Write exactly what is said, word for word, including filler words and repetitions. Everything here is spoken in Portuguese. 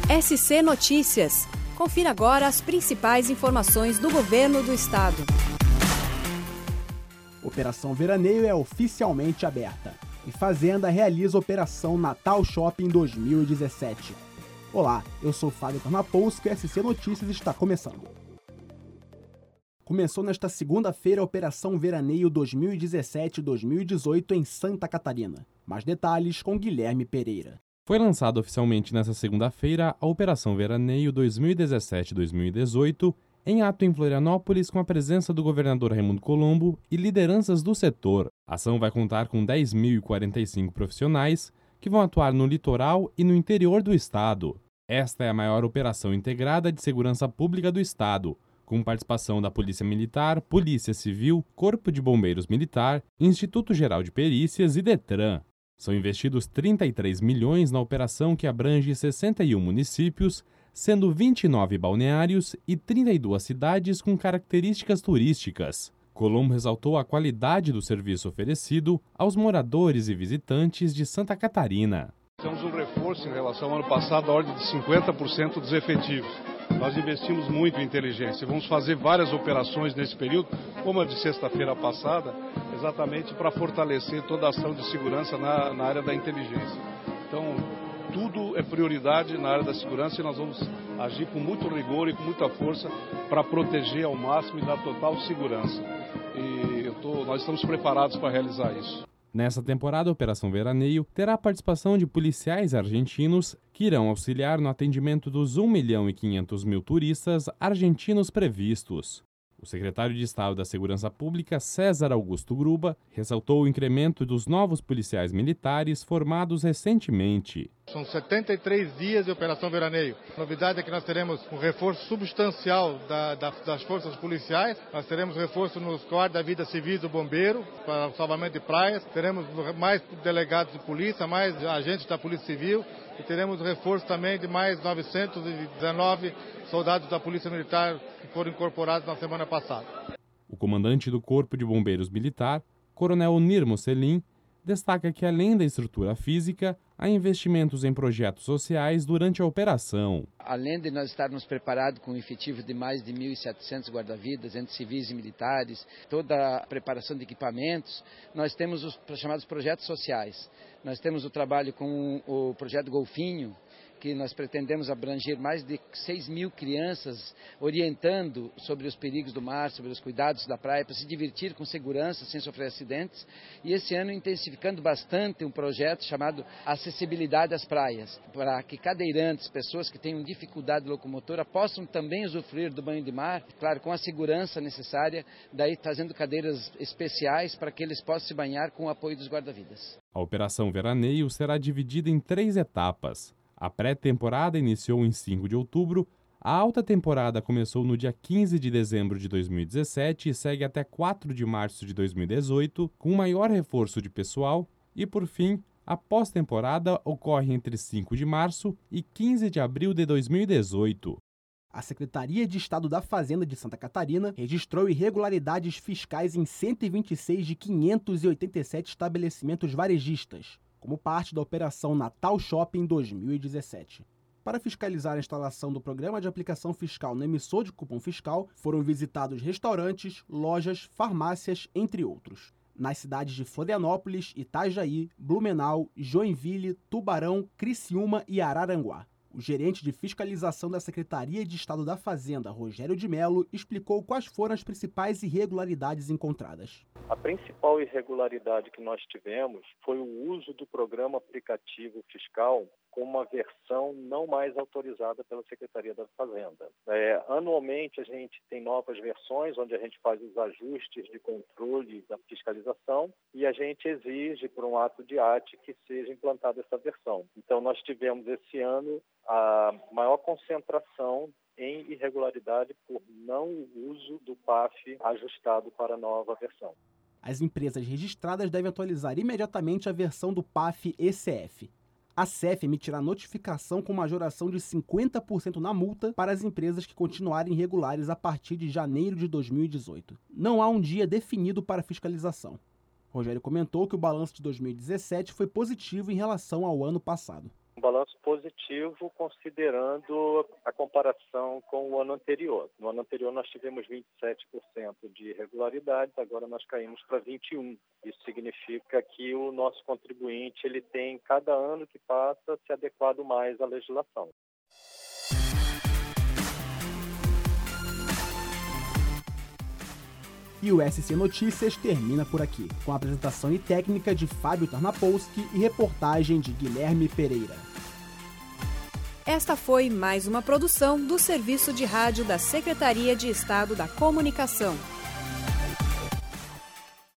S C Notícias. Confira agora as principais informações do governo do estado. Operação Veraneio é oficialmente aberta e Fazenda realiza a Operação Natal Shopping dois mil e dezessete. Olá, eu sou Fábio Tornapolsky e o S C Notícias está começando. Começou nesta segunda-feira a Operação Veraneio dois mil e dezessete dois mil e dezoito em Santa Catarina. Mais detalhes com Guilherme Pereira. Foi lançada oficialmente nesta segunda-feira a Operação Veraneio dois mil e dezessete dois mil e dezoito, em ato em Florianópolis com a presença do governador Raimundo Colombo e lideranças do setor. A ação vai contar com dez mil e quarenta e cinco profissionais que vão atuar no litoral e no interior do estado. Esta é a maior operação integrada de segurança pública do estado, com participação da Polícia Militar, Polícia Civil, Corpo de Bombeiros Militar, Instituto Geral de Perícias e Detran. São investidos trinta e três milhões na operação que abrange sessenta e um municípios, sendo vinte e nove balneários e trinta e duas cidades com características turísticas. Colombo ressaltou a qualidade do serviço oferecido aos moradores e visitantes de Santa Catarina. Temos um reforço em relação ao ano passado, a ordem de cinquenta por cento dos efetivos. Nós investimos muito em inteligência. Vamos fazer várias operações nesse período, como a de sexta-feira passada, exatamente para fortalecer toda a ação de segurança na, na área da inteligência. Então, tudo é prioridade na área da segurança e nós vamos agir com muito rigor e com muita força para proteger ao máximo e dar total segurança. E eu tô, nós estamos preparados para realizar isso. Nessa temporada, a Operação Veraneio terá a participação de policiais argentinos que irão auxiliar no atendimento dos um milhão e quinhentos mil turistas argentinos previstos. O secretário de Estado da Segurança Pública, César Augusto Gruba, ressaltou o incremento dos novos policiais militares formados recentemente. São setenta e três dias de Operação Veraneio. A novidade é que nós teremos um reforço substancial da, da, das forças policiais. Nós teremos reforço nos quadros da Vida Civil e do Bombeiro, para o salvamento de praias. Teremos mais delegados de polícia, mais agentes da Polícia Civil. E teremos reforço também de mais novecentos e dezenove soldados da Polícia Militar que foram incorporados na semana passada. O comandante do Corpo de Bombeiros Militar, Coronel Nirmo Selim, destaca que, além da estrutura física, há investimentos em projetos sociais durante a operação. Além de nós estarmos preparados com um efetivo de mais de mil e setecentos guarda-vidas, entre civis e militares, toda a preparação de equipamentos, nós temos os chamados projetos sociais. Nós temos o trabalho com o projeto Golfinho, que nós pretendemos abranger mais de seis mil crianças, orientando sobre os perigos do mar, sobre os cuidados da praia, para se divertir com segurança, sem sofrer acidentes. E esse ano intensificando bastante um projeto chamado Acessibilidade às Praias, para que cadeirantes, pessoas que tenham dificuldade locomotora, possam também usufruir do banho de mar, claro, com a segurança necessária, daí trazendo cadeiras especiais para que eles possam se banhar com o apoio dos guarda-vidas. A Operação Veraneio será dividida em três etapas. A pré-temporada iniciou em cinco de outubro, a alta temporada começou no dia quinze de dezembro de dois mil e dezessete e segue até quatro de março de dois mil e dezoito, com maior reforço de pessoal, e por fim, a pós-temporada ocorre entre cinco de março e quinze de abril de dois mil e dezoito. A Secretaria de Estado da Fazenda de Santa Catarina registrou irregularidades fiscais em cento e vinte e seis de quinhentos e oitenta e sete estabelecimentos varejistas, como parte da Operação Natal Shopping dois mil e dezessete. Para fiscalizar a instalação do programa de aplicação fiscal no emissor de cupom fiscal, foram visitados restaurantes, lojas, farmácias, entre outros, nas cidades de Florianópolis, Itajaí, Blumenau, Joinville, Tubarão, Criciúma e Araranguá. O gerente de fiscalização da Secretaria de Estado da Fazenda, Rogério de Mello, explicou quais foram as principais irregularidades encontradas. A principal irregularidade que nós tivemos foi o uso do programa aplicativo fiscal com uma versão não mais autorizada pela Secretaria da Fazenda. É, anualmente a gente tem novas versões onde a gente faz os ajustes de controle da fiscalização e a gente exige por um ato de arte que seja implantada essa versão. Então nós tivemos esse ano a maior concentração em irregularidade por não uso do P A F ajustado para a nova versão. As empresas registradas devem atualizar imediatamente a versão do P A F E C F. A C E F emitirá notificação com majoração de cinquenta por cento na multa para as empresas que continuarem irregulares a partir de janeiro de dois mil e dezoito. Não há um dia definido para fiscalização. Rogério comentou que o balanço de dois mil e dezessete foi positivo em relação ao ano passado. Um balanço positivo considerando a comparação com o ano anterior. No ano anterior nós tivemos vinte e sete por cento de irregularidades, agora nós caímos para vinte e um por cento. Isso significa que o nosso contribuinte ele tem, cada ano que passa, se adequado mais à legislação. E o S C Notícias termina por aqui, com a apresentação e técnica de Fábio Tarnapolsky e reportagem de Guilherme Pereira. Esta foi mais uma produção do Serviço de Rádio da Secretaria de Estado da Comunicação.